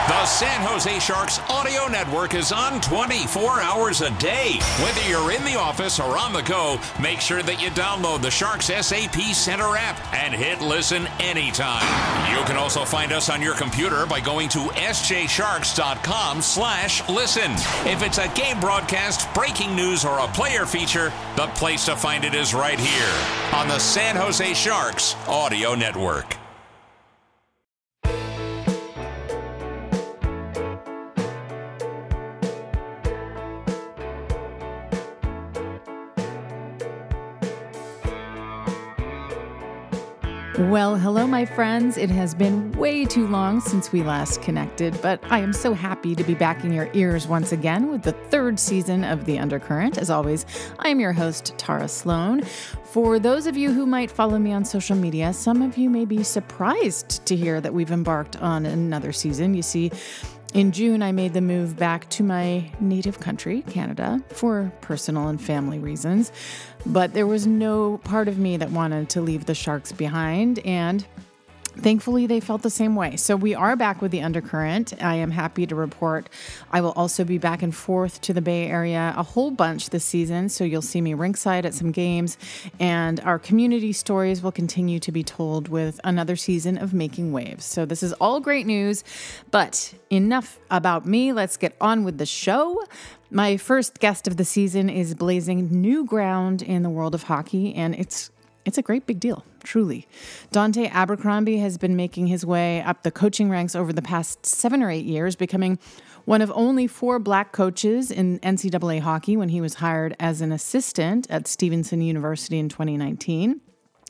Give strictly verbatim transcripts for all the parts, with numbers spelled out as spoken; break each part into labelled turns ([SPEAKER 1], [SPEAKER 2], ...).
[SPEAKER 1] The San Jose Sharks audio network is on twenty-four hours a day. Whether you're in the office or on the go, make sure that you download the Sharks S A P Center app and hit listen anytime. You can also find us on your computer by going to s j sharks dot com slash listen. If it's a game broadcast, breaking news, or a player feature, the place to find it is right here on the San Jose Sharks audio network.
[SPEAKER 2] Well, hello, my friends. It has been way too long since we last connected, but I am so happy to be back in your ears once again with the third season of The Undercurrent. As always, I am your host, Tara Sloan. For those of you who might follow me on social media, some of you may be surprised to hear that we've embarked on another season. You see, in June, I made the move back to my native country, Canada, for personal and family reasons. But there was no part of me that wanted to leave the Sharks behind, and thankfully, they felt the same way. So we are back with The Undercurrent. I am happy to report I will also be back and forth to the Bay Area a whole bunch this season. So you'll see me ringside at some games, and our community stories will continue to be told with another season of Making Waves. So this is all great news, but enough about me. Let's get on with the show. My first guest of the season is blazing new ground in the world of hockey, and it's It's a great big deal, truly. Dante Abercrombie has been making his way up the coaching ranks over the past seven or eight years, becoming one of only four black coaches in N C double A hockey when he was hired as an assistant at Stevenson University in twenty nineteen.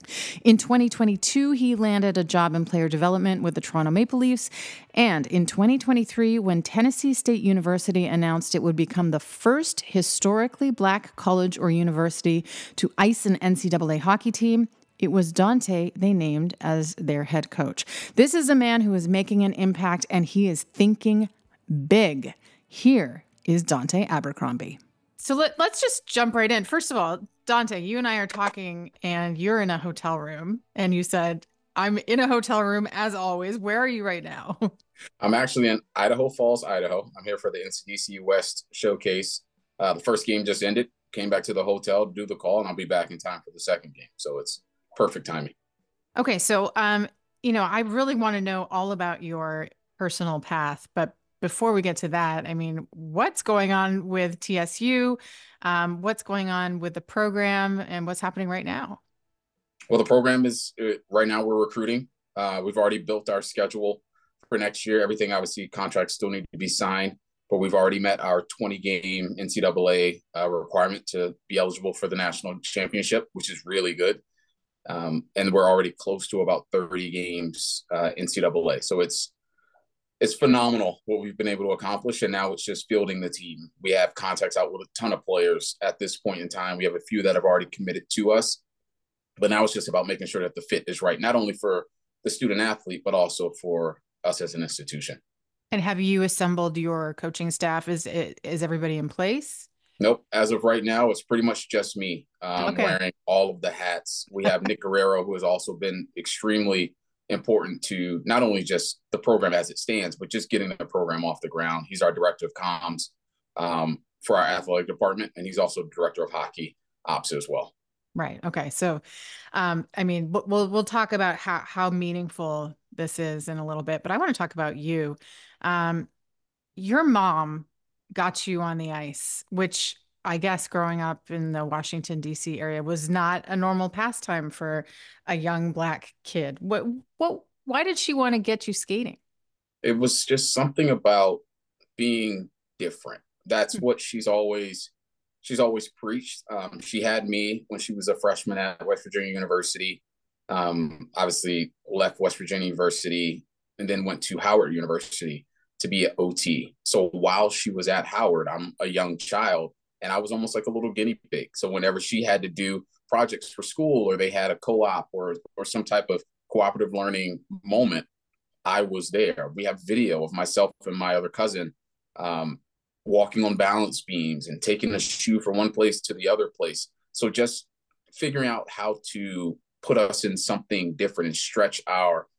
[SPEAKER 2] In twenty twenty-two, he landed a job in player development with the Toronto Maple Leafs. And in twenty twenty-three, when Tennessee State University announced it would become the first historically black college or university to ice an N C double A hockey team, it was Dante they named as their head coach. This is a man who is making an impact, and he is thinking big. Here is Dante Abercrombie. So let, let's just jump right in. First of all, Dante, you and I are talking, and you're in a hotel room, and you said, I'm in a hotel room as always. Where are you right now?
[SPEAKER 3] I'm actually in Idaho Falls, Idaho. I'm here for the N C D C West showcase. Uh, the first game just ended, came back to the hotel to do the call, and I'll be back in time for the second game. So it's perfect timing. Okay. So, um, you know, I really want to know all about your personal path, but before we get to that, I mean, what's going on with T S U? Um, what's going on with the program, and what's happening right now? Well, the program is uh, right now we're recruiting. Uh, we've already built our schedule for next year. Everything, obviously, contracts still need to be signed, but we've already met our twenty game N C double A uh, requirement to be eligible for the national championship, which is really good. Um, and we're already close to about thirty games uh, N C double A. So it's It's phenomenal what we've been able to accomplish, and now it's just fielding the team. We have contacts out with a ton of players at this point in time. We have a few that have already committed to us, but now it's just about making sure that the fit is right, not only for the student athlete, but also for us as an institution.
[SPEAKER 2] And have you assembled your coaching staff? Is is everybody in place?
[SPEAKER 3] Nope. As of right now, it's pretty much just me um, okay. wearing all of the hats. We have Nick Guerrero, who has also been extremely important to not only just the program as it stands, but just getting the program off the ground. He's our director of comms um, for our athletic department, and he's also director of hockey ops as well.
[SPEAKER 2] Right. Okay. So, um, I mean, we'll we'll talk about how how meaningful this is in a little bit, but I want to talk about you. Um, your mom got you on the ice, which I guess growing up in the Washington, D C area was not a normal pastime for a young black kid. What, what, why did she want to get you skating?
[SPEAKER 3] It was just something about being different. That's what she's always, she's always preached. Um, she had me when she was a freshman at West Virginia University. Um, obviously left West Virginia University and then went to Howard University to be an O T. So while she was at Howard, I'm a young child, and I was almost like a little guinea pig. So whenever she had to do projects for school, or they had a co-op or or some type of cooperative learning moment, I was there. We have video of myself and my other cousin um, walking on balance beams and taking a shoe from one place to the other place. So just figuring out how to put us in something different and stretch our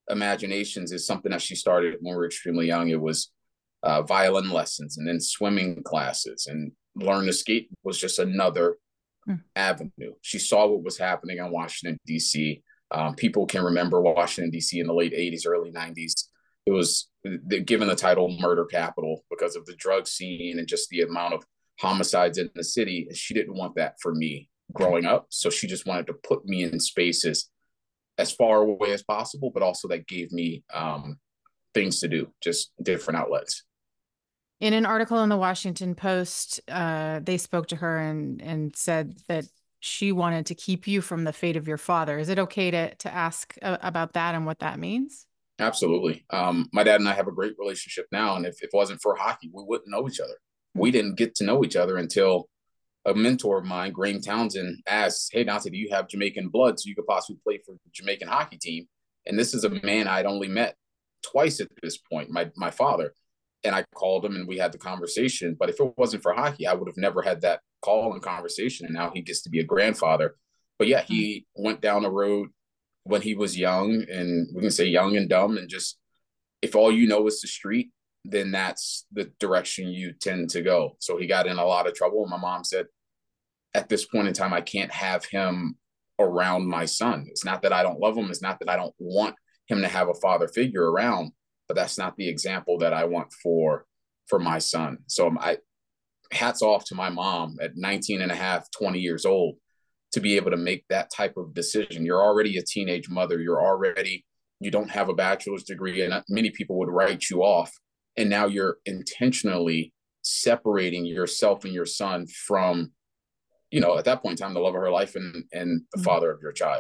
[SPEAKER 3] imaginations is something that she started when we were extremely young. It was uh, violin lessons and then swimming classes, and learn to skate was just another mm. avenue. She saw what was happening in Washington, D C. Um, people can remember Washington, D C in the late eighties, early nineties. It was given the title murder capital because of the drug scene and just the amount of homicides in the city. She didn't want that for me growing up. So she just wanted to put me in spaces as far away as possible, but also that gave me um, things to do, just different outlets.
[SPEAKER 2] In an article in the Washington Post, uh, they spoke to her and, and said that she wanted to keep you from the fate of your father. Is it okay to, to ask uh, about that and what that means?
[SPEAKER 3] Absolutely. Um, my dad and I have a great relationship now. And if, if it wasn't for hockey, we wouldn't know each other. Mm-hmm. We didn't get to know each other until a mentor of mine, Graham Townsend, asked, "Hey, Dante, do you have Jamaican blood so you could possibly play for the Jamaican hockey team?" And this is a man I'd only met twice at this point, my my father. And I called him and we had the conversation. But if it wasn't for hockey, I would have never had that call and conversation. And now he gets to be a grandfather. But yeah, he mm-hmm. went down the road when he was young, and we can say young and dumb. And just, if all you know is the street, then that's the direction you tend to go. So he got in a lot of trouble. And my mom said, at this point in time, I can't have him around my son. It's not that I don't love him. It's not that I don't want him to have a father figure around, but that's not the example that I want for, for my son. So I, hats off to my mom at nineteen and a half, twenty years old, to be able to make that type of decision. You're already a teenage mother. You're already, you don't have a bachelor's degree, and many people would write you off. And now you're intentionally separating yourself and your son from, you know, at that point in time, the love of her life and, and the mm-hmm. father of your child.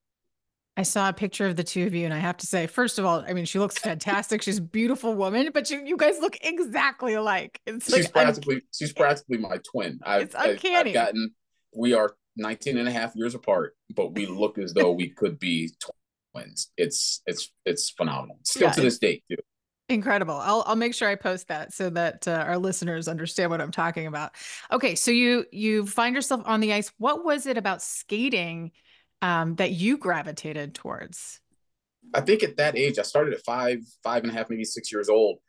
[SPEAKER 2] I saw a picture of the two of you, and I have to say, first of all, I mean, she looks fantastic. She's a beautiful woman, but you, you guys look exactly alike. It's
[SPEAKER 3] she's
[SPEAKER 2] like
[SPEAKER 3] practically,
[SPEAKER 2] un-
[SPEAKER 3] she's practically my twin. I've,
[SPEAKER 2] it's uncanny.
[SPEAKER 3] I've gotten, we are nineteen and a half years apart, but we look as though we could be twins. It's, it's, it's phenomenal. Still yeah, to this date, too.
[SPEAKER 2] Incredible. I'll I'll make sure I post that so that uh, our listeners understand what I'm talking about. Okay, so you you find yourself on the ice. What was it about skating um, that you gravitated towards?
[SPEAKER 3] I think at that age, I started at five, five and a half, maybe six years old.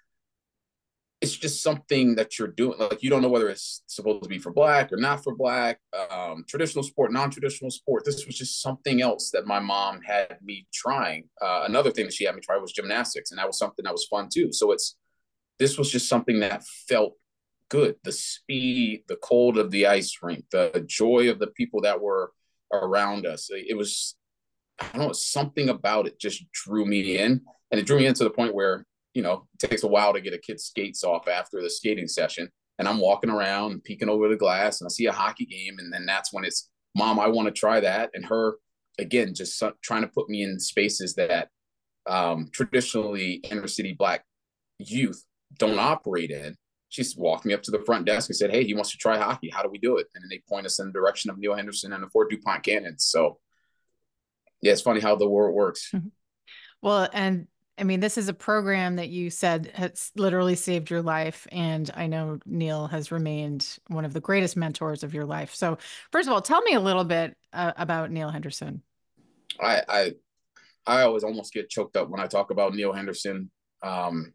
[SPEAKER 3] It's just something that you're doing. Like, you don't know whether it's supposed to be for Black or not for Black, um, traditional sport, non-traditional sport. This was just something else that my mom had me trying. Uh, another thing that she had me try was gymnastics, and that was something that was fun too. So it's, this was just something that felt good. The speed, the cold of the ice rink, the joy of the people that were around us. It was, I don't know, something about it just drew me in. And it drew me in to the point where, you know, it takes a while to get a kid's skates off after the skating session. And I'm walking around, peeking over the glass, and I see a hockey game. And then that's when it's, Mom, I want to try that. And her, again, just trying to put me in spaces that um, traditionally inner city Black youth don't operate in. She's walked me up to the front desk and said, "Hey, he wants to try hockey. How do we do it?" And then they point us in the direction of Neil Henderson and the Fort DuPont Cannons. So yeah, it's funny how the world works.
[SPEAKER 2] Mm-hmm. Well, and I mean, this is a program that you said has literally saved your life. And I know Neil has remained one of the greatest mentors of your life. So first of all, tell me a little bit uh, about Neil Henderson.
[SPEAKER 3] I, I, I always almost get choked up when I talk about Neil Henderson. Um,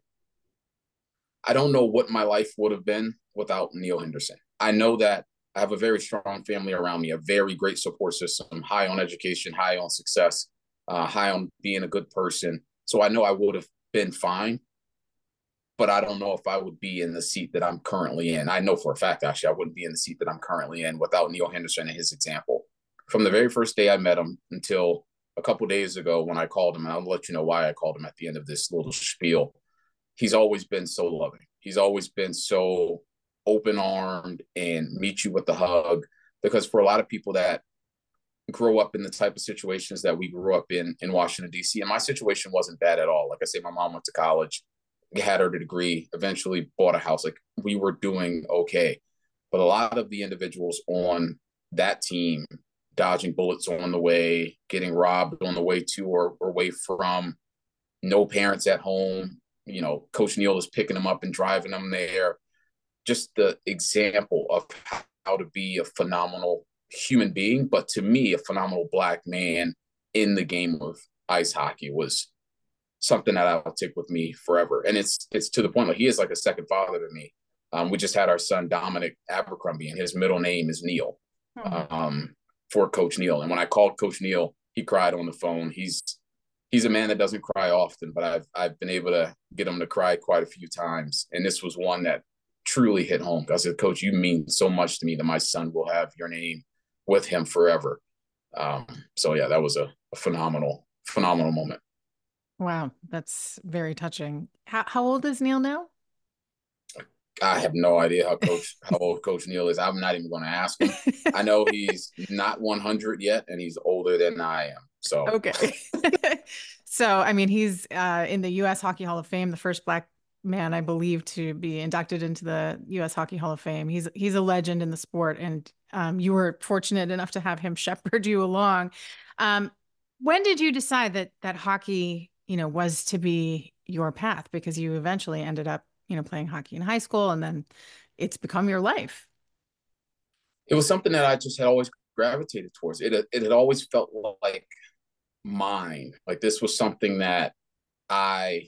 [SPEAKER 3] I don't know what my life would have been without Neil Henderson. I know that I have a very strong family around me, a very great support system, high on education, high on success, uh, high on being a good person. So I know I would have been fine, but I don't know if I would be in the seat that I'm currently in. I know for a fact, actually, I wouldn't be in the seat that I'm currently in without Neil Henderson and his example. From the very first day I met him until a couple of days ago when I called him, and I'll let you know why I called him at the end of this little spiel. He's always been so loving. He's always been so open-armed and meet you with the hug, because for a lot of people that grow up in the type of situations that we grew up in in Washington, D C, and my situation wasn't bad at all. Like I say, my mom went to college, had her degree, eventually bought a house. Like, we were doing okay. But a lot of the individuals on that team, dodging bullets on the way, getting robbed on the way to or, or away from, no parents at home, you know, Coach Neil is picking them up and driving them there. Just the example of how to be a phenomenal human being, but to me, a phenomenal Black man in the game of ice hockey was something that I'll take with me forever. And it's it's to the point like he is like a second father to me. Um, we just had our son Dominic Abercrombie, and his middle name is Neil,
[SPEAKER 2] Oh.
[SPEAKER 3] um, for Coach Neil. And when I called Coach Neil, he cried on the phone. He's he's a man that doesn't cry often, but I've I've been able to get him to cry quite a few times. And this was one that truly hit home. I said, Coach, you mean so much to me that my son will have your name with him forever. Um, so yeah, that was a, a phenomenal, phenomenal moment.
[SPEAKER 2] Wow, that's very touching. How, how old is Neil now?
[SPEAKER 3] I have no idea how coach how old Coach Neil is. I'm not even going to ask him. I know he's not one hundred yet, and he's older than I am. So
[SPEAKER 2] Okay. So, I mean, he's uh, in the U S Hockey Hall of Fame, the first Black man, I believe, to be inducted into the U S Hockey Hall of Fame. He's he's a legend in the sport, and um, you were fortunate enough to have him shepherd you along. Um, when did you decide that that hockey, you know, was to be your path? Because you eventually ended up, you know, playing hockey in high school, and then it's become your life.
[SPEAKER 3] it was something that I just had always gravitated towards. It it had always felt like mine. Like this was something that I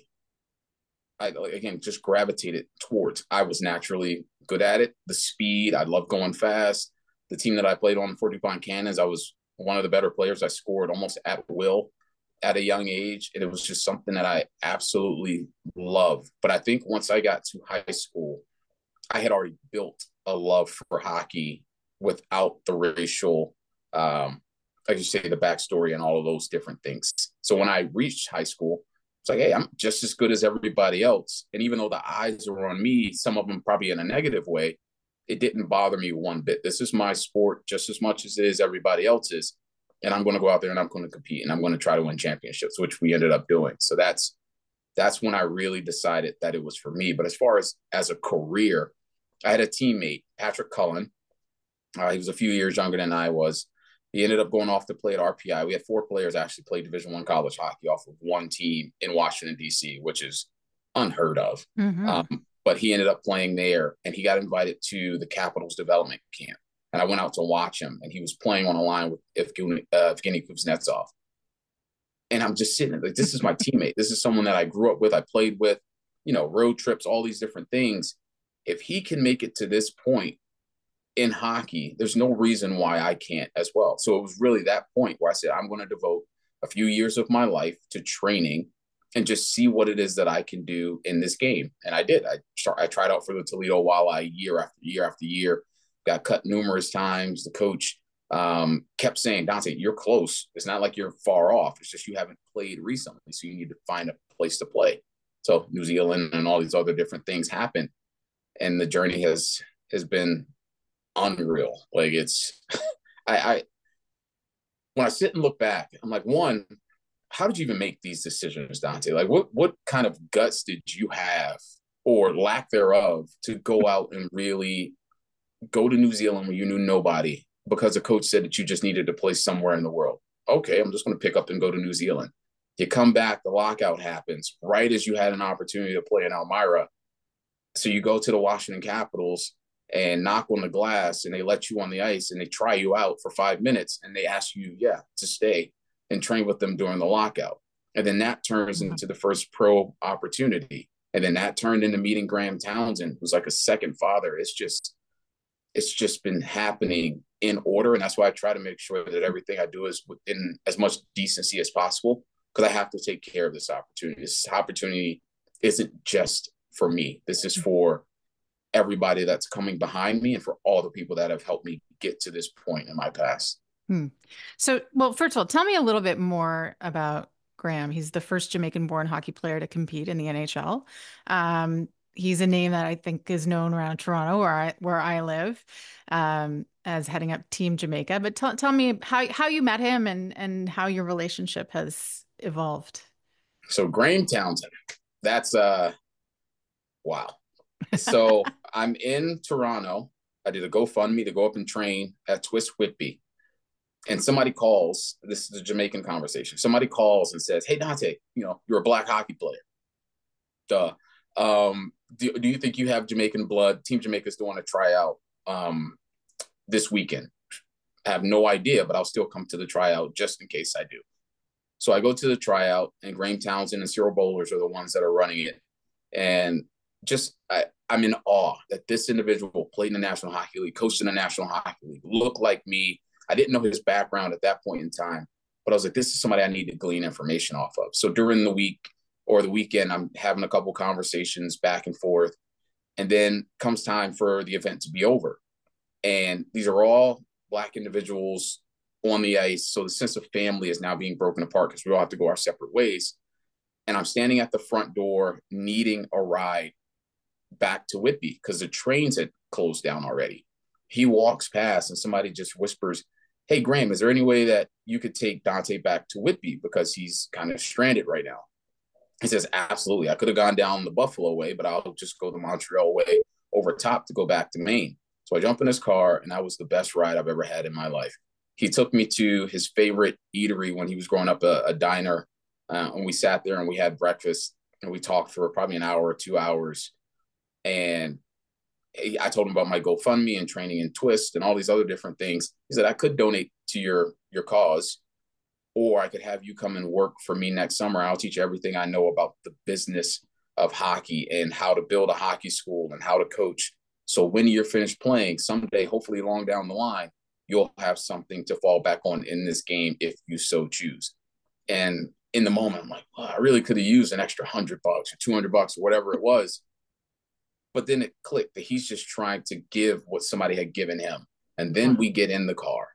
[SPEAKER 3] I again just gravitated towards. I was naturally good at it. The speed, I love going fast. The team that I played on, Fort DuPont Cannons, I was one of the better players. I scored almost at will at a young age, and it was just something that I absolutely loved. But I think once I got to high school, I had already built a love for hockey without the racial, um, like you say, the backstory and all of those different things. So when I reached high school, it's like, hey, I'm just as good as everybody else. And even though the eyes were on me, some of them probably in a negative way, it didn't bother me one bit. This is my sport just as much as it is everybody else's. And I'm going to go out there and I'm going to compete and I'm going to try to win championships, which we ended up doing. So that's that's when I really decided that it was for me. But as far as as a career, I had a teammate, Patrick Cullen. Uh, he was a few years younger than I was. He ended up going off to play at R P I. We had four players actually play Division One college hockey off of one team in Washington, D C, which is unheard of.
[SPEAKER 2] Mm-hmm.
[SPEAKER 3] Um, but he ended up playing there, and he got invited to the Capitals development camp. And I went out to watch him, and he was playing on a line with Evgeny, uh, Evgeny Kuznetsov. And I'm just sitting there like, this is my teammate. This is someone that I grew up with. I played with, you know, road trips, all these different things. If he can make it to this point in hockey, there's no reason why I can't as well. So it was really that point where I said, I'm going to devote a few years of my life to training and just see what it is that I can do in this game. And I did. I, start, I tried out for the Toledo Walleye year after year after year, got cut numerous times. The coach um, kept saying, Dante, you're close. It's not like you're far off. It's just you haven't played recently. So you need to find a place to play. So New Zealand and all these other different things happened. And the journey has has been unreal. Like it's, I, I, when I sit and look back, I'm like, one, how did you even make these decisions, Dante? Like what, what kind of guts did you have or lack thereof to go out and really go to New Zealand where you knew nobody because a coach said that you just needed to play somewhere in the world? Okay, I'm just going to pick up and go to New Zealand. You come back, the lockout happens right as you had an opportunity to play in Elmira. So you go to the Washington Capitals and knock on the glass and they let you on the ice and they try you out for five minutes and they ask you, yeah, to stay and train with them during the lockout. And then that turns into the first pro opportunity. And then that turned into meeting Graham Townsend, who's like a second father. It's just, it's just been happening in order. And that's why I try to make sure that everything I do is within as much decency as possible, because I have to take care of this opportunity. This opportunity isn't just for me. This is for everybody that's coming behind me and for all the people that have helped me get to this point in my past.
[SPEAKER 2] Hmm. So, well, first of all, tell me a little bit more about Graham. He's the first Jamaican-born hockey player to compete in the N H L. Um, he's a name that I think is known around Toronto, where I where I live, um, as heading up Team Jamaica. But tell tell me how how you met him and and how your relationship has evolved.
[SPEAKER 3] So Graham Townsend, that's uh, wow. So I'm in Toronto. I did a GoFundMe to go up and train at Twist Whitby. And somebody calls, this is a Jamaican conversation. Somebody calls and says, hey, Dante, you know, you're a black hockey player. Duh. Um, do, do you think you have Jamaican blood? Team Jamaica's doing a tryout um, this weekend. I have no idea, but I'll still come to the tryout just in case I do. So I go to the tryout, and Graham Townsend and Cyril Bowlers are the ones that are running it. And just I, I'm in awe that this individual played in the National Hockey League, coached in the National Hockey League, looked like me. I didn't know his background at that point in time, but I was like, this is somebody I need to glean information off of. So during the week or the weekend, I'm having a couple conversations back and forth. And then comes time for the event to be over. And these are all Black individuals on the ice. So the sense of family is now being broken apart because we all have to go our separate ways. And I'm standing at the front door needing a ride back to Whitby because the trains had closed down already. He walks past and somebody just whispers, hey, Graham, is there any way that you could take Dante back to Whitby because he's kind of stranded right now? He says, absolutely. I could have gone down the Buffalo way, but I'll just go the Montreal way over top to go back to Maine. So I jump in his car, and that was the best ride I've ever had in my life. He took me to his favorite eatery when he was growing up, a, a diner. Uh, and we sat there and we had breakfast, and we talked for probably an hour or two hours. And he, I told him about my GoFundMe and training in Twist and all these other different things. He said, I could donate to your, your cause, or I could have you come and work for me next summer. I'll teach you everything I know about the business of hockey and how to build a hockey school and how to coach. So when you're finished playing, someday, hopefully long down the line, you'll have something to fall back on in this game if you so choose. And in the moment, I'm like, well, I really could have used an extra hundred bucks or two hundred bucks or whatever it was. But then it clicked that he's just trying to give what somebody had given him. And then we get in the car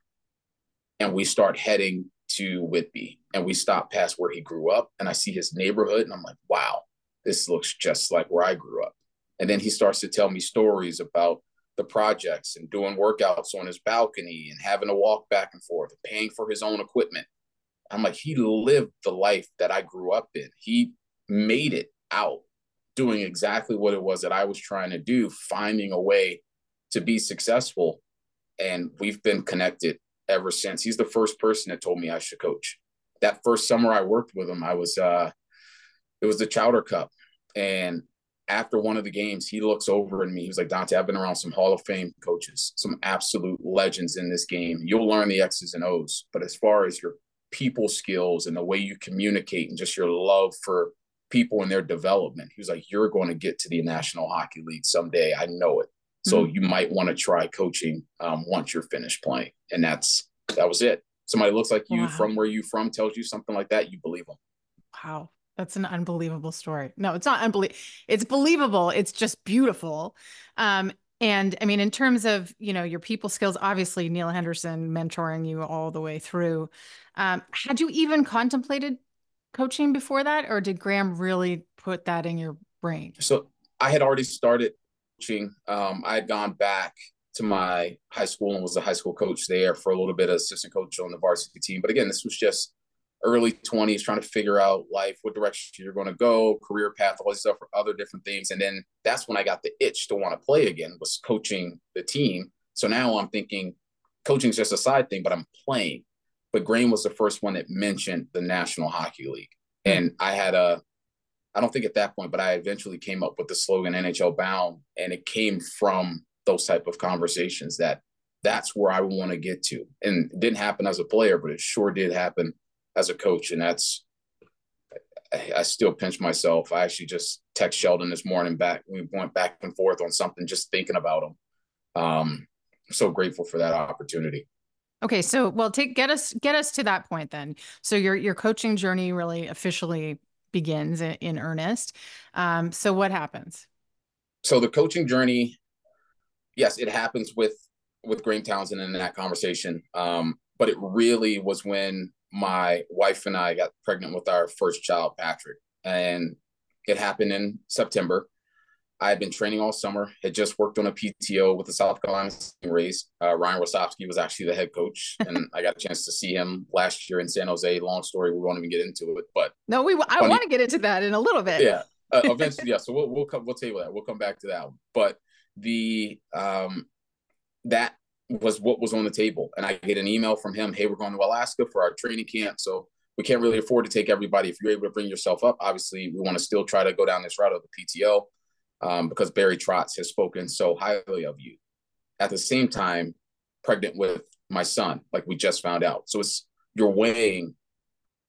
[SPEAKER 3] and we start heading to Whitby, and we stop past where he grew up, and I see his neighborhood, and I'm like, wow, this looks just like where I grew up. And then he starts to tell me stories about the projects and doing workouts on his balcony and having to walk back and forth and paying for his own equipment. I'm like, he lived the life that I grew up in. He made it out doing exactly what it was that I was trying to do, finding a way to be successful. And we've been connected ever since. He's the first person that told me I should coach. That first summer I worked with him, I was, uh, it was the Chowder Cup. And after one of the games, he looks over at me. He was like, Dante, I've been around some Hall of Fame coaches, some absolute legends in this game. You'll learn the X's and O's. But as far as your people skills and the way you communicate and just your love for people and their development, he was like, you're going to get to the National Hockey League someday. I know it. So mm-hmm. you might want to try coaching um, once you're finished playing. And that's, that was it. Somebody looks like you wow. from where you from, tells you something like that, you believe them.
[SPEAKER 2] Wow. That's an unbelievable story. No, it's not unbelievable. It's believable. It's just beautiful. Um, and I mean, in terms of, you know, your people skills, obviously Neil Henderson mentoring you all the way through. Um, had you even contemplated coaching before that, or did Graham really put that in your brain?
[SPEAKER 3] So I had already started coaching. Um, I had gone back to my high school and was a high school coach there for a little bit, assistant coach on the varsity team. But again, this was just early twenties, trying to figure out life, what direction you're going to go, career path, all this stuff, for other different things. And then that's when I got the itch to want to play again, was coaching the team. So now I'm thinking coaching is just a side thing, but I'm playing. But Graham was the first one that mentioned the National Hockey League. And I had a, I don't think at that point, but I eventually came up with the slogan N H L Bound. And it came from those type of conversations that that's where I want to get to. And it didn't happen as a player, but it sure did happen as a coach. And that's, I, I still pinch myself. I actually just text Sheldon this morning back. We went back and forth on something, just thinking about him. Um, I'm so grateful for that opportunity.
[SPEAKER 2] Okay. So, well, take, get us, get us to that point then. So your, your coaching journey really officially begins in, in earnest. Um, so what happens?
[SPEAKER 3] So the coaching journey, yes, it happens with, with Graham Townsend in that conversation. Um, but it really was when my wife and I got pregnant with our first child, Patrick, and it happened in September. I had been training all summer, had just worked on a P T O with the South Carolina Rays. Uh, Ryan Rosofsky was actually the head coach, and I got a chance to see him last year in San Jose. Long story, we won't even get into it, but
[SPEAKER 2] no, we. I want to get into that in a little bit.
[SPEAKER 3] Yeah, uh, eventually, yeah. So we'll we'll come, we'll table that. We'll come back to that one. But the um, that was what was on the table, and I get an email from him. Hey, we're going to Alaska for our training camp, so we can't really afford to take everybody. If you're able to bring yourself up, obviously, we want to still try to go down this route of the P T O. Um, because Barry Trotz has spoken so highly of you. At the same time, pregnant with my son, like we just found out. So it's, you're weighing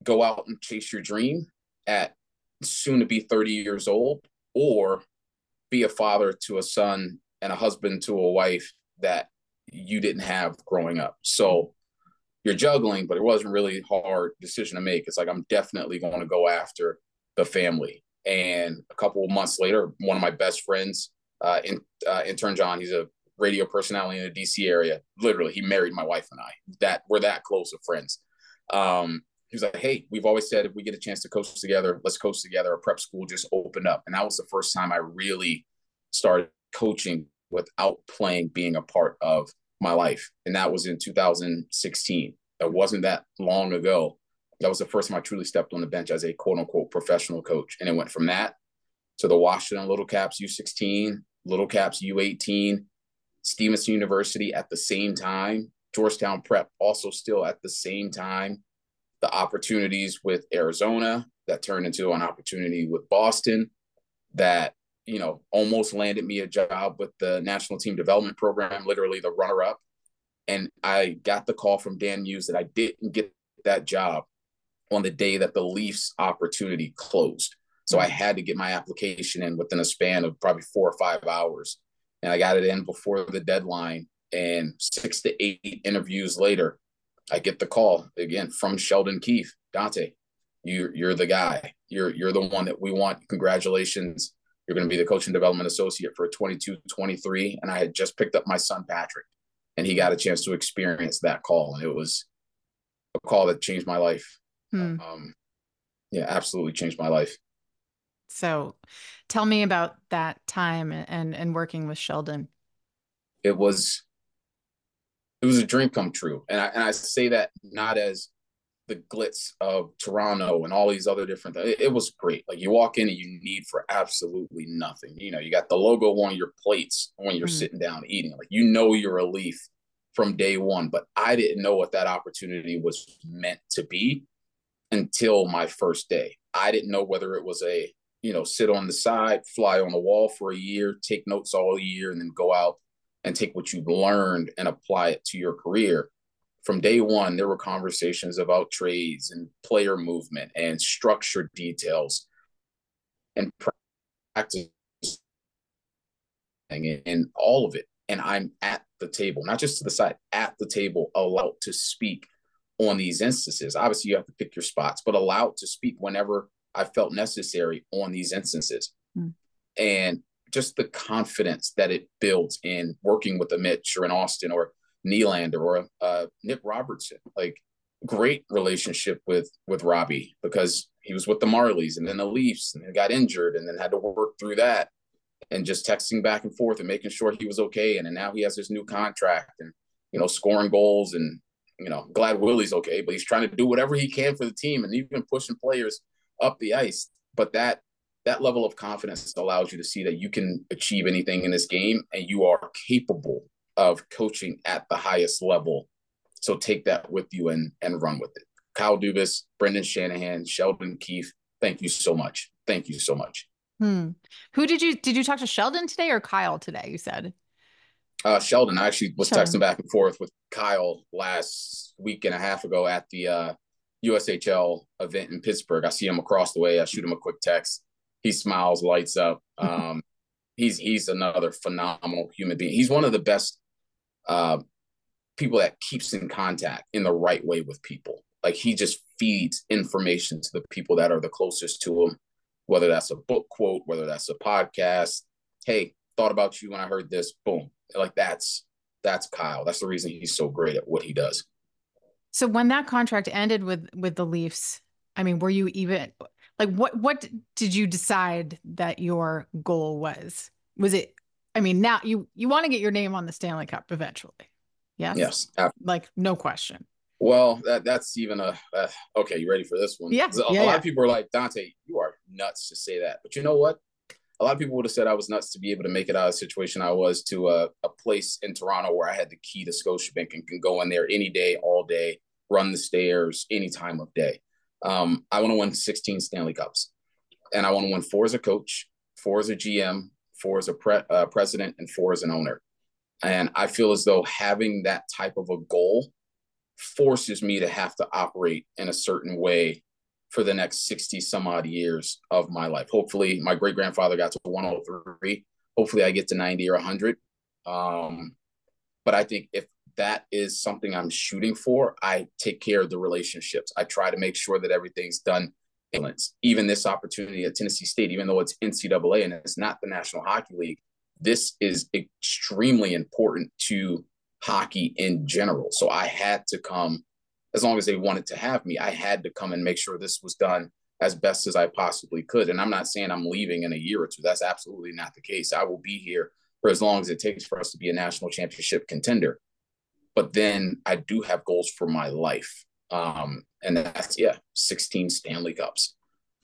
[SPEAKER 3] go out and chase your dream at soon to be thirty years old, or be a father to a son and a husband to a wife that you didn't have growing up. So you're juggling, but it wasn't really a hard decision to make. It's like, I'm definitely going to go after the family. And a couple of months later, one of my best friends, uh, in, uh, intern John, he's a radio personality in the D C area. Literally, he married my wife and I. That we're that close of friends. Um, he was like, hey, we've always said if we get a chance to coach together, let's coach together. A prep school just opened up. And that was the first time I really started coaching without playing being a part of my life. And that was in two thousand sixteen. That wasn't that long ago. That was the first time I truly stepped on the bench as a quote unquote professional coach. And it went from that to the Washington Little Caps U sixteen, Little Caps U eighteen, Stevenson University at the same time, Georgetown Prep also still at the same time, the opportunities with Arizona that turned into an opportunity with Boston that, you know, almost landed me a job with the National Team Development Program, literally the runner-up. And I got the call from Dan Muse that I didn't get that job on the day that the Leafs opportunity closed. So I had to get my application in within a span of probably four or five hours. And I got it in before the deadline. And six to eight interviews later, I get the call again from Sheldon Keefe. Dante, you're, you're the guy. You're, you're the one that we want. Congratulations. You're going to be the coach and development associate for twenty-two twenty-three. And I had just picked up my son, Patrick, and he got a chance to experience that call. And it was a call that changed my life. Hmm. Um, yeah, absolutely changed my life.
[SPEAKER 2] So tell me about that time and, and working with Sheldon.
[SPEAKER 3] It was, it was a dream come true. And I, and I say that not as the glitz of Toronto and all these other different things. It, it was great. Like, you walk in and you need for absolutely nothing. You know, you got the logo on your plates when you're mm. sitting down eating. Like, you know, you're a Leaf from day one, but I didn't know what that opportunity was meant to be until my first day. I didn't know whether it was a, you know, sit on the side, fly on the wall for a year, take notes all year, and then go out and take what you've learned and apply it to your career. From day one, there were conversations about trades and player movement and structured details and practice and all of it. And I'm at the table, not just to the side, at the table, allowed to speak on these instances. Obviously, you have to pick your spots, but allowed to speak whenever I felt necessary on these instances. Mm. And just the confidence that it builds in working with a Mitch or an Austin or Nylander or uh, Nick Robertson. Like, great relationship with with Robbie, because he was with the Marlies and then the Leafs and then got injured and then had to work through that, and just texting back and forth and making sure he was okay. And then now he has this new contract and, you know, scoring goals, and, you know, glad Willie's okay, but he's trying to do whatever he can for the team and even pushing players up the ice. But that that level of confidence allows you to see that you can achieve anything in this game and you are capable of coaching at the highest level. So take that with you and and run with it. Kyle Dubas, Brendan Shanahan, Sheldon Keefe, thank you so much. Thank you so much.
[SPEAKER 2] Hmm. Who did you, did you talk to Sheldon today or Kyle today, you said?
[SPEAKER 3] Uh, Sheldon. I actually was
[SPEAKER 2] Sheldon.
[SPEAKER 3] texting back and forth with Kyle last week and a half ago at the uh, U S H L event in Pittsburgh. I see him across the way. I shoot him a quick text. He smiles, lights up. Um, he's he's another phenomenal human being. He's one of the best uh, people that keeps in contact in the right way with people. Like, he just feeds information to the people that are the closest to him, whether that's a book quote, whether that's a podcast. Hey, thought about you when I heard this. Boom. Like, that's that's Kyle. That's the reason he's so great at what he does.
[SPEAKER 2] So when that contract ended with with the Leafs, I mean, were you even like, what what did you decide that your goal was? Was it, I mean, now you you want to get your name on the Stanley Cup eventually. Yes.
[SPEAKER 3] Yes.
[SPEAKER 2] Like, no question.
[SPEAKER 3] Well, that that's even a uh, okay. You ready for this one?
[SPEAKER 2] Yeah.
[SPEAKER 3] A,
[SPEAKER 2] yeah
[SPEAKER 3] a
[SPEAKER 2] yeah.
[SPEAKER 3] lot of people are like, Dante, you are nuts to say that. But you know what? A lot of people would have said I was nuts to be able to make it out of the situation I was to a, a place in Toronto where I had the key to Scotiabank and can go in there any day, all day, run the stairs any time of day. Um, I want to win sixteen Stanley Cups, and I want to win four as a coach, four as a G M, four as a pre- uh, president, and four as an owner. And I feel as though having that type of a goal forces me to have to operate in a certain way for the next sixty some odd years of my life. Hopefully my great grandfather got to one oh three. Hopefully I get to ninety or one hundred. Um, but I think if that is something I'm shooting for, I take care of the relationships. I try to make sure that everything's done. Even this opportunity at Tennessee State, even though it's N C double A and it's not the National Hockey League, this is extremely important to hockey in general. So I had to come, as long as they wanted to have me, I had to come and make sure this was done as best as I possibly could. And I'm not saying I'm leaving in a year or two. That's absolutely not the case. I will be here for as long as it takes for us to be a national championship contender. But then I do have goals for my life. Um, and that's, yeah, sixteen Stanley Cups.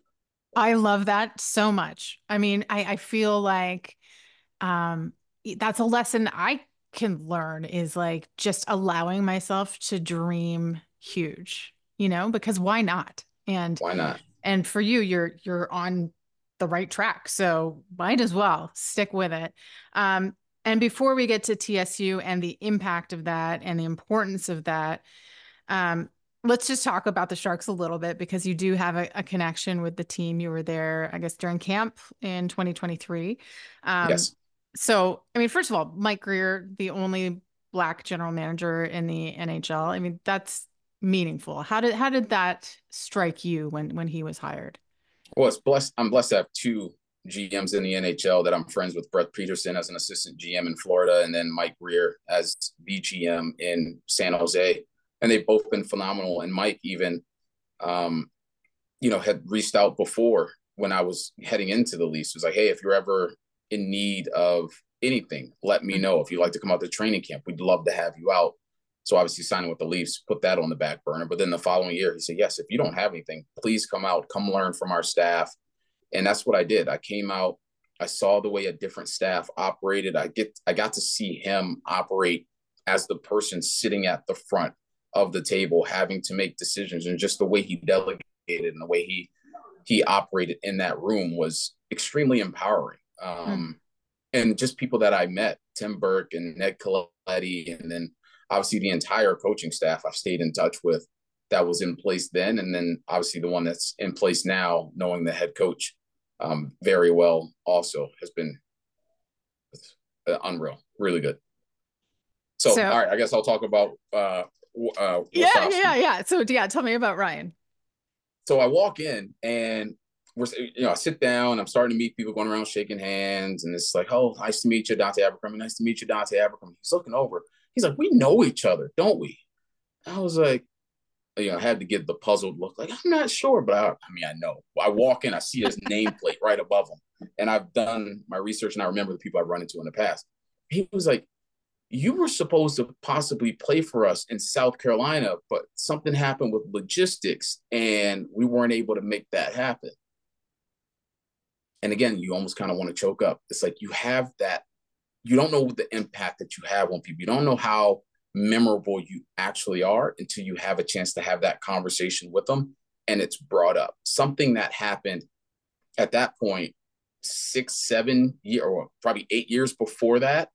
[SPEAKER 2] I love that so much. I mean, I, I feel like um, that's a lesson I can learn, is like just allowing myself to dream huge, you know, because why not? And
[SPEAKER 3] why not?
[SPEAKER 2] And for you, you're, you're on the right track. So might as well stick with it. Um, and before we get to T S U and the impact of that and the importance of that, um, let's just talk about the Sharks a little bit, because you do have a, a connection with the team. You were there, I guess, during camp in twenty twenty-three. Um,
[SPEAKER 3] yes.
[SPEAKER 2] So, I mean, first of all, Mike Grier, the only Black general manager in the N H L. I mean, that's meaningful. How did how did that strike you when when he was hired?
[SPEAKER 3] Well, it's blessed. I'm blessed to have two G Ms in the N H L that I'm friends with. Brett Peterson as an assistant G M in Florida, and then Mike Grier as the G M in San Jose. And they've both been phenomenal. And Mike even, um, you know, had reached out before when I was heading into the Leafs. It was like, hey, if you're ever in need of anything, let me know. If you'd like to come out to training camp, we'd love to have you out. So obviously signing with the Leafs, put that on the back burner. But then the following year, he said, yes, if you don't have anything, please come out, come learn from our staff. And that's what I did. I came out, I saw the way a different staff operated. I get, I got to see him operate as the person sitting at the front of the table, having to make decisions, and just the way he delegated and the way he, he operated in that room was extremely empowering. Um, mm. And just people that I met, Tim Burke and Ned Coletti, and then obviously the entire coaching staff I've stayed in touch with that was in place then. And then obviously the one that's in place now, knowing the head coach um, very well also has been uh, unreal, really good. So, so, all right, I guess I'll talk about uh, uh,
[SPEAKER 2] yeah, yeah, yeah. So yeah, tell me about Ryan.
[SPEAKER 3] So I walk in and we're, you know, I sit down, I'm starting to meet people, going around shaking hands, and it's like, oh, nice to meet you, Dante Abercrombie. Nice to meet you, Dante Abercrombie. He's looking over. He's like, we know each other, don't we? I was like, you know, I had to give the puzzled look, like, I'm not sure, but I, I mean, I know. I walk in, I see his nameplate right above him, and I've done my research, and I remember the people I've run into in the past. He was like, you were supposed to possibly play for us in South Carolina, but something happened with logistics, and we weren't able to make that happen. And again, you almost kind of want to choke up. It's like you have that, you don't know the impact that you have on people. You don't know how memorable you actually are until you have a chance to have that conversation with them and it's brought up. Something that happened at that point, six, seven years, or probably eight years before that,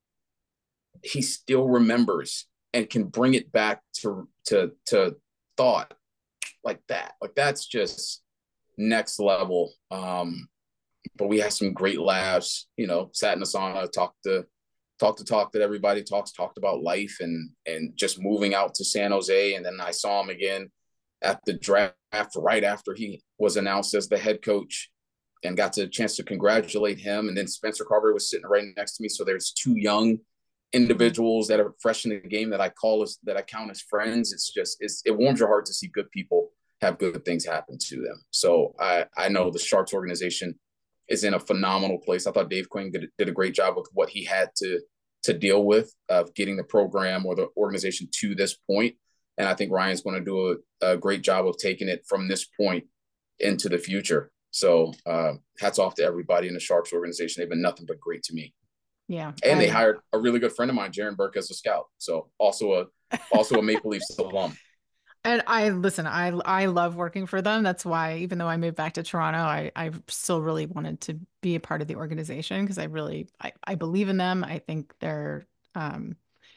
[SPEAKER 3] he still remembers and can bring it back to, to, to thought like that. Like that's just next level. Um, but we had some great laughs, you know, sat in the sauna, talked to, talked to talk that everybody talks, talked about life and, and just moving out to San Jose. And then I saw him again at the draft right after he was announced as the head coach and got the chance to congratulate him. And then Spencer Carver was sitting right next to me. So there's two young individuals that are fresh in the game that I call as, that I count as friends. It's just, it's, it warms your heart to see good people have good things happen to them. So I, I know the Sharks organization is in a phenomenal place. I thought Dave Quinn did, did a great job with what he had to, to deal with of getting the program or the organization to this point. And I think Ryan's going to do a, a great job of taking it from this point into the future. So uh, hats off to everybody in the Sharks organization. They've been nothing but great to me.
[SPEAKER 2] Yeah.
[SPEAKER 3] And
[SPEAKER 2] I,
[SPEAKER 3] they hired a really good friend of mine, Jaron Burke, as a scout. So also a, also a Maple Leafs alum.
[SPEAKER 2] And I listen, I I love working for them. That's why, even though I moved back to Toronto, I, I still really wanted to be a part of the organization because I really, I, I believe in them. I think they're, um,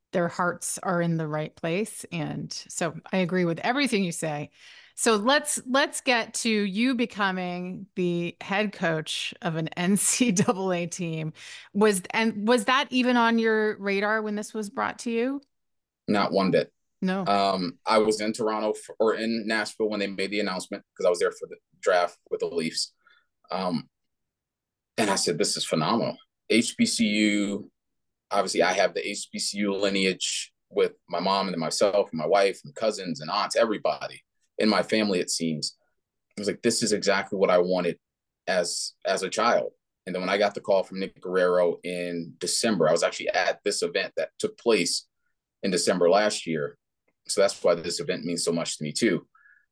[SPEAKER 2] their hearts are in the right place. And so I agree with everything you say. So let's let's get to you becoming the head coach of an N C double A team. Was and was that even on your radar when this was brought to you?
[SPEAKER 3] Not one bit.
[SPEAKER 2] No.
[SPEAKER 3] Um, I was in Toronto for, or in Nashville when they made the announcement because I was there for the draft with the Leafs. Um, and I said, this is phenomenal. H B C U, obviously I have the H B C U lineage with my mom and myself and my wife and cousins and aunts, everybody in my family, it seems. I was like, this is exactly what I wanted as as a child. And then when I got the call from Nick Guerrero in December, I was actually at this event that took place in December last year. So that's why this event means so much to me too.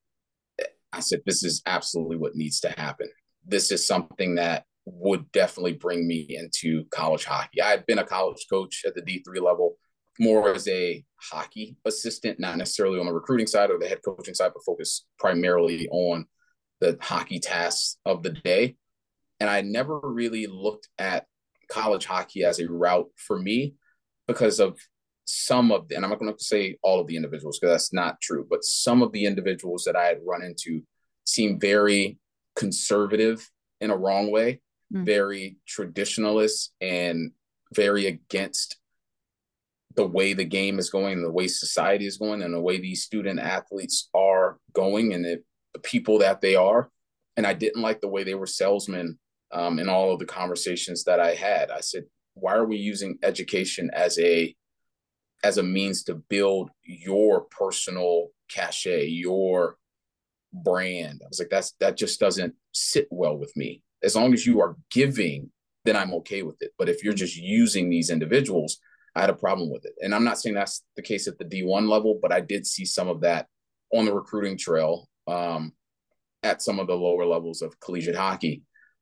[SPEAKER 3] I said, this is absolutely what needs to happen. This is something that would definitely bring me into college hockey. I had been a college coach at the D three level, more as a hockey assistant, not necessarily on the recruiting side or the head coaching side, but focused primarily on the hockey tasks of the day. And I never really looked at college hockey as a route for me because of some of the, and I'm not going to say all of the individuals because that's not true, but some of the individuals that I had run into seemed very conservative in a wrong way, mm. very traditionalist and very against the way the game is going, the way society is going, and the way these student athletes are going, and the, the people that they are. And I didn't like the way they were salesmen um, in all of the conversations that I had. I said, why are we using education as a as a means to build your personal cachet, your brand? I was like, that's that just doesn't sit well with me. As long as you are giving, then I'm okay with it. But if you're just using these individuals, I had a problem with it. And I'm not saying that's the case at the D one level, but I did see some of that on the recruiting trail um, at some of the lower levels of collegiate hockey.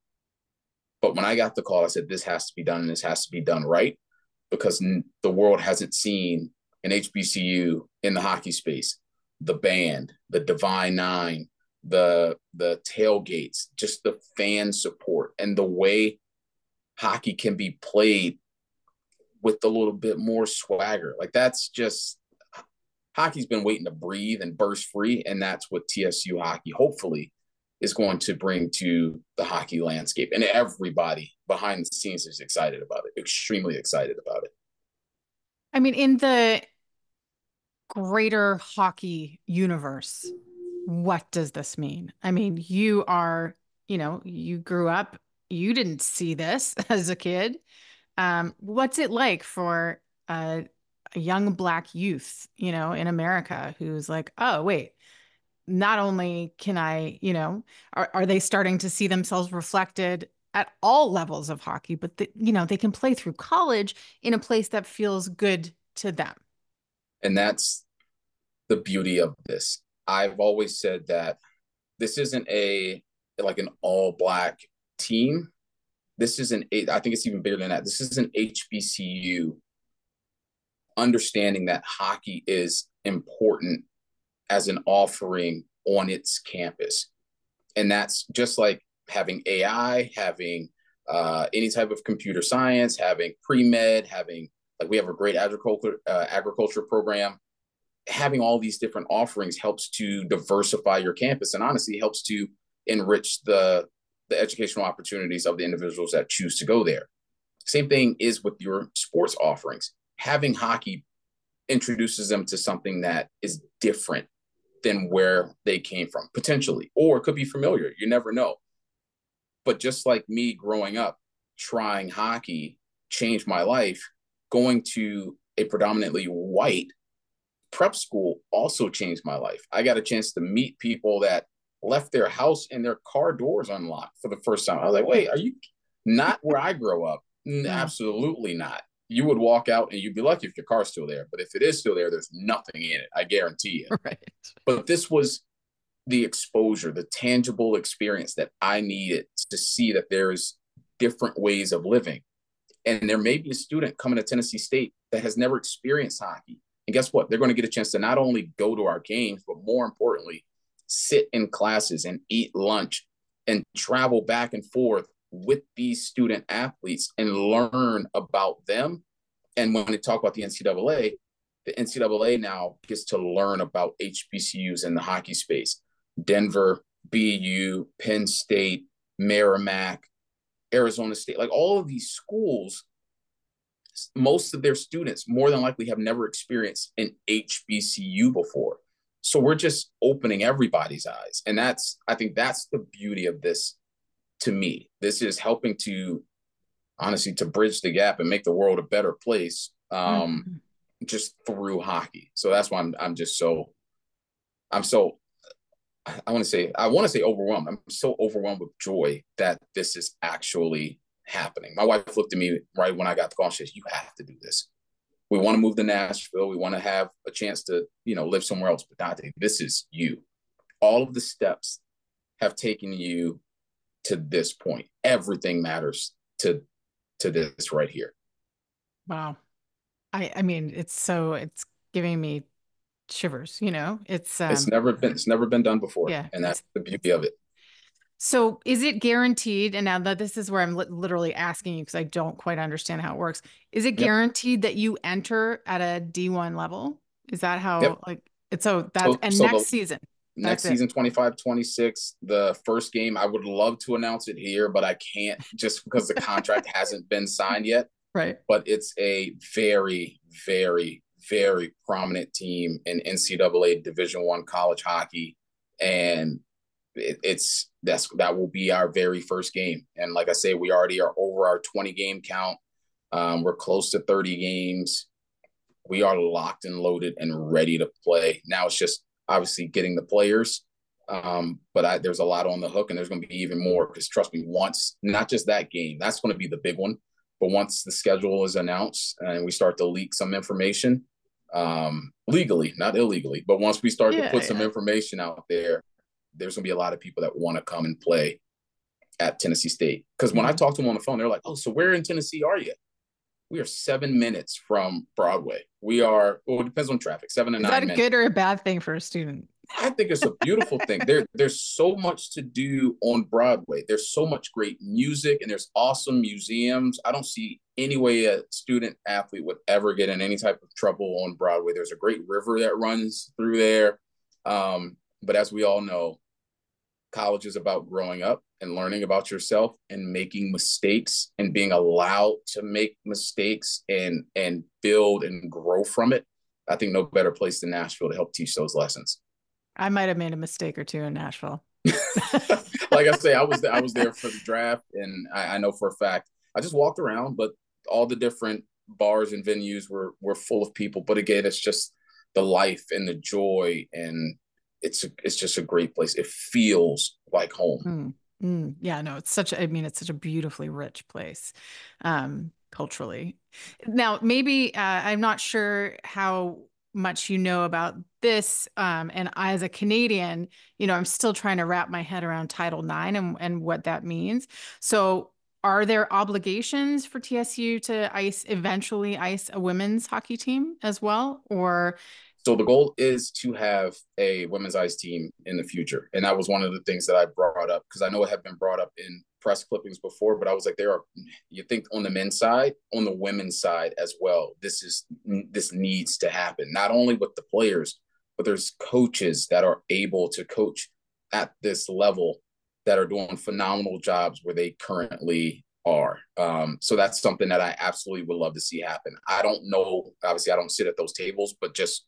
[SPEAKER 3] But when I got the call, I said, this has to be done, and this has to be done right, because the world hasn't seen an H B C U in the hockey space, the band, the Divine Nine, the the tailgates, just the fan support, and the way hockey can be played with a little bit more swagger. Like, that's just, hockey's been waiting to breathe and burst free, and that's what T S U hockey hopefully is going to bring to the hockey landscape. And everybody behind the scenes is excited about it, extremely excited about it.
[SPEAKER 2] I mean, in the greater hockey universe, what does this mean? I mean, you are, you know, you grew up, you didn't see this as a kid. Um, what's it like for a, a young Black youth, you know, in America who's like, oh, wait, not only can I, you know, are, are they starting to see themselves reflected at all levels of hockey, but, the, you know, they can play through college in a place that feels good to them.
[SPEAKER 3] And that's the beauty of this. I've always said that this isn't a, like an all Black team. This is an, I think it's even bigger than that. This is an H B C U understanding that hockey is important as an offering on its campus. And that's just like having A I, having uh, any type of computer science, having pre-med, having, like, we have a great agriculture uh, agriculture program. Having all these different offerings helps to diversify your campus, and honestly helps to enrich the, the educational opportunities of the individuals that choose to go there. Same thing is with your sports offerings. Having hockey introduces them to something that is different than where they came from, potentially, or it could be familiar. You never know. But just like me growing up, trying hockey changed my life. Going to a predominantly white prep school also changed my life. I got a chance to meet people that left their house and their car doors unlocked for the first time. I was like, wait, are you not where I grew up? No. Absolutely not. You would walk out and you'd be lucky if your car's still there. But if it is still there, there's nothing in it. I guarantee you.
[SPEAKER 2] Right.
[SPEAKER 3] But this was the exposure, the tangible experience that I needed to see that there's different ways of living. And there may be a student coming to Tennessee State that has never experienced hockey. And guess what? They're going to get a chance to not only go to our games, but more importantly, sit in classes and eat lunch and travel back and forth with these student athletes and learn about them. And when they talk about the N C double A, the N C double A now gets to learn about H B C Us in the hockey space. Denver, B U, Penn State, Merrimack, Arizona State, like all of these schools, most of their students more than likely have never experienced an H B C U before. So we're just opening everybody's eyes. And that's, I think that's the beauty of this to me. This is helping to, honestly, to bridge the gap and make the world a better place, um, mm-hmm. just through hockey. So that's why I'm, I'm just so, I'm so, I want to say, I want to say overwhelmed. I'm so overwhelmed with joy that this is actually happening. My wife looked at me right when I got the call. She says, "You have to do this. We want to move to Nashville. We want to have a chance to, you know, live somewhere else. But Dante, this is you. All of the steps have taken you to this point. Everything matters to, to this right here."
[SPEAKER 2] Wow. I, I mean, it's so, it's giving me shivers, you know, it's, um,
[SPEAKER 3] it's never been, it's never been done before.
[SPEAKER 2] Yeah.
[SPEAKER 3] And that's the beauty of it.
[SPEAKER 2] So is it guaranteed? And now that this is where I'm li- literally asking you, because I don't quite understand how it works. Is it guaranteed yep. that you enter at a D one level? Is that how, yep. like, it's so that's, so, and so next the, season,
[SPEAKER 3] next season, twenty-five, twenty-six, the first game, I would love to announce it here, but I can't just because the contract hasn't been signed yet.
[SPEAKER 2] Right.
[SPEAKER 3] But it's a very, very, very prominent team in N C double A Division One college hockey. And it, it's, that's, that will be our very first game. And like I say, we already are over our twenty game count. Um, we're close to thirty games. We are locked and loaded and ready to play. Now it's just obviously getting the players. Um, but I, there's a lot on the hook, and there's going to be even more, because trust me, once, not just that game, that's going to be the big one. But once the schedule is announced and we start to leak some information, um, legally, not illegally, but once we start yeah, to put yeah. some information out there, there's going to be a lot of people that want to come and play at Tennessee State. Because mm-hmm. when I talk to them on the phone, they're like, "Oh, so where in Tennessee are you?" We are seven minutes from Broadway. We are, well, it depends on traffic, seven and
[SPEAKER 2] nine
[SPEAKER 3] minutes.
[SPEAKER 2] Is that a good or a bad thing for a student?
[SPEAKER 3] I think it's a beautiful thing. There, there's so much to do on Broadway. There's so much great music, and there's awesome museums. I don't see any way a student athlete would ever get in any type of trouble on Broadway. There's a great river that runs through there. Um, but as we all know, college is about growing up and learning about yourself and making mistakes and being allowed to make mistakes and, and build and grow from it. I think no better place than Nashville to help teach those lessons.
[SPEAKER 2] I might have made a mistake or two in Nashville.
[SPEAKER 3] Like I say, I was there, I was there for the draft, and I, I know for a fact, I just walked around, but all the different bars and venues were, were full of people. But again, it's just the life and the joy, and it's, a, it's just a great place. It feels like home.
[SPEAKER 2] Mm, mm, yeah, no, it's such a, I mean, it's such a beautifully rich place, um, culturally. Now, maybe, uh, I'm not sure how much you know about this. Um, and I, as a Canadian, you know, I'm still trying to wrap my head around Title nine and, and what that means. So are there obligations for T S U to ice, eventually ice a women's hockey team as well? Or
[SPEAKER 3] So the goal is to have a women's ice team in the future. And that was one of the things that I brought up, because I know it had been brought up in press clippings before, but I was like, there are, you think on the men's side, on the women's side as well, this is, this needs to happen, not only with the players, but there's coaches that are able to coach at this level that are doing phenomenal jobs where they currently are. Um, so that's something that I absolutely would love to see happen. I don't know, obviously I don't sit at those tables, but just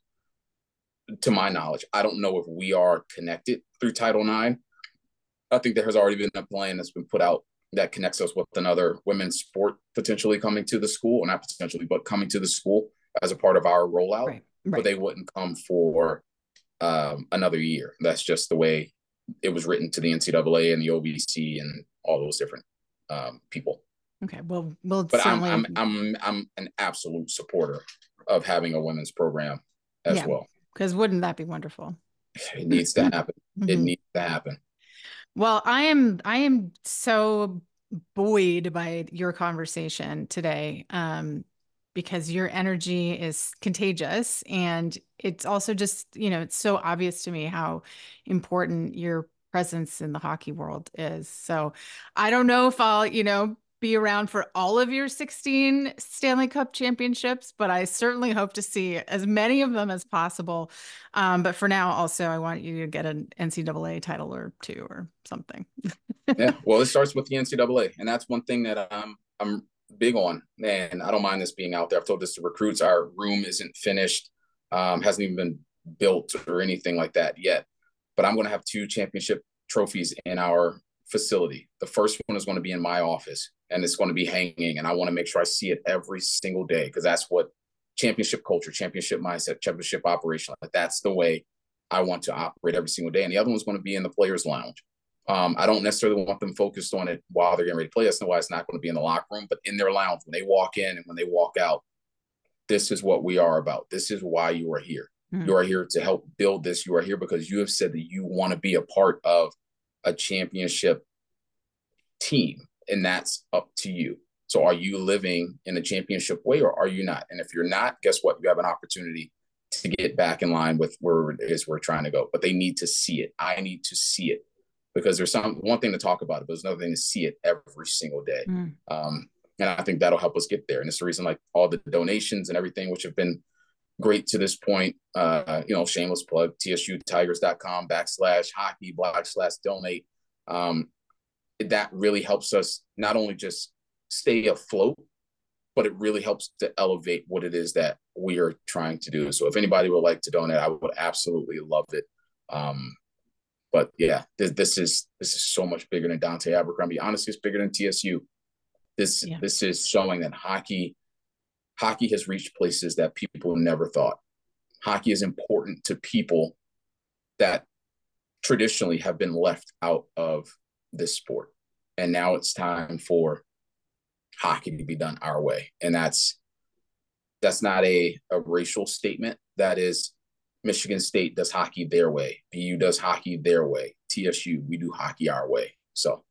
[SPEAKER 3] to my knowledge, I don't know if we are connected through Title nine. I think there has already been a plan that's been put out that connects us with another women's sport potentially coming to the school, or not potentially, but coming to the school as a part of our rollout. Right, right. But they wouldn't come for um, another year. That's just the way it was written to the N C double A and the O V C and all those different um, people.
[SPEAKER 2] Okay, well, we'll
[SPEAKER 3] but
[SPEAKER 2] certainly...
[SPEAKER 3] I'm, I'm I'm I'm an absolute supporter of having a women's program as yeah, well.
[SPEAKER 2] Because wouldn't that be wonderful?
[SPEAKER 3] It needs to happen. Mm-hmm. It needs to happen.
[SPEAKER 2] Well, I am I am so buoyed by your conversation today, um, because your energy is contagious, and it's also just, you know, it's so obvious to me how important your presence in the hockey world is. So I don't know if I'll, you know, be around for all of your sixteen Stanley Cup championships, but I certainly hope to see as many of them as possible. Um, but for now, also, I want you to get an N C double A title or two or something.
[SPEAKER 3] Yeah, well, it starts with the N C double A, and that's one thing that I'm I'm big on. And I don't mind this being out there. I've told this to recruits. Our room isn't finished, um, hasn't even been built or anything like that yet. But I'm going to have two championship trophies in our facility. The first one is going to be in my office, and it's going to be hanging, and I want to make sure I see it every single day, because that's what championship culture, championship mindset, championship operation, like that's the way I want to operate every single day. And the other one's going to be in the players' lounge. Um, I don't necessarily want them focused on it while they're getting ready to play. That's why it's not going to be in the locker room, but in their lounge, when they walk in and when they walk out, this is what we are about. This is why you are here. Mm. You are here to help build this. You are here because you have said that you want to be a part of a championship team, and that's up to you. So are you living in a championship way, or are you not? And if you're not, guess what? You have an opportunity to get back in line with where it is we're trying to go. But they need to see it. I need to see it. Because there's some one thing to talk about it, but there's another thing to see it every single day. Mm. Um, and I think that'll help us get there. And it's the reason, like, all the donations and everything, which have been great to this point, uh, you know, shameless plug, T S U Tigers dot com backslash hockey backslash donate. Um, that really helps us not only just stay afloat, but it really helps to elevate what it is that we are trying to do. So if anybody would like to donate, I would absolutely love it. Um, But yeah, this, this is this is so much bigger than Dante Abercrombie. Honestly, it's bigger than T S U. This yeah. this is showing that hockey hockey has reached places that people never thought. Hockey is important to people that traditionally have been left out of this sport, and now it's time for hockey to be done our way. And that's that's not a, a racial statement. That is, Michigan State does hockey their way. B U does hockey their way. T S U, we do hockey our way. So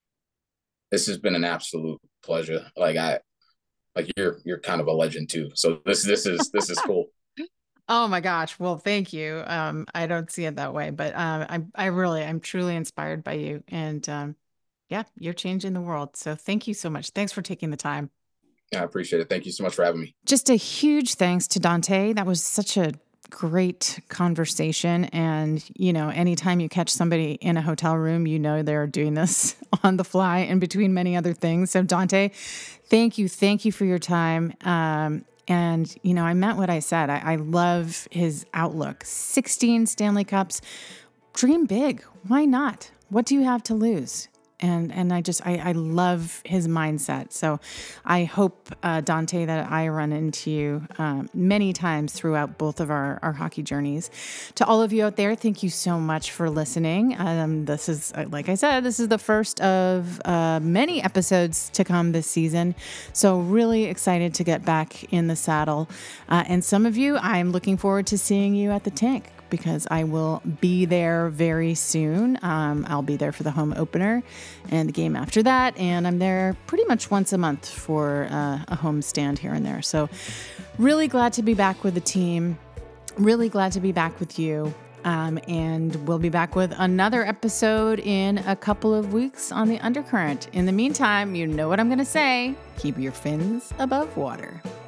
[SPEAKER 3] this has been an absolute pleasure. Like I, like you're, you're kind of a legend too. So this, this is, this is cool.
[SPEAKER 2] Oh my gosh. Well, thank you. Um, I don't see it that way, but um, I, I really, I'm truly inspired by you. And um, yeah, you're changing the world. So thank you so much. Thanks for taking the time.
[SPEAKER 3] Yeah, I appreciate it. Thank you so much for having me.
[SPEAKER 2] Just a huge thanks to Dante. That was such a great conversation. And, you know, anytime you catch somebody in a hotel room, you know, they're doing this on the fly in between many other things. So Dante, thank you. Thank you for your time. Um, and, you know, I meant what I said. I, I love his outlook. sixteen Stanley Cups. Dream big. Why not? What do you have to lose? And and I just, I, I love his mindset. So I hope, uh, Dante, that I run into you um, many times throughout both of our, our hockey journeys. To all of you out there, thank you so much for listening. Um, this is, like I said, this is the first of uh, many episodes to come this season. So really excited to get back in the saddle. Uh, and some of you, I'm looking forward to seeing you at the Tank, because I will be there very soon. Um, I'll be there for the home opener and the game after that. And I'm there pretty much once a month for uh, a home stand here and there. So really glad to be back with the team. Really glad to be back with you. Um, and we'll be back with another episode in a couple of weeks on the Undercurrent. In the meantime, you know what I'm going to say. Keep your fins above water.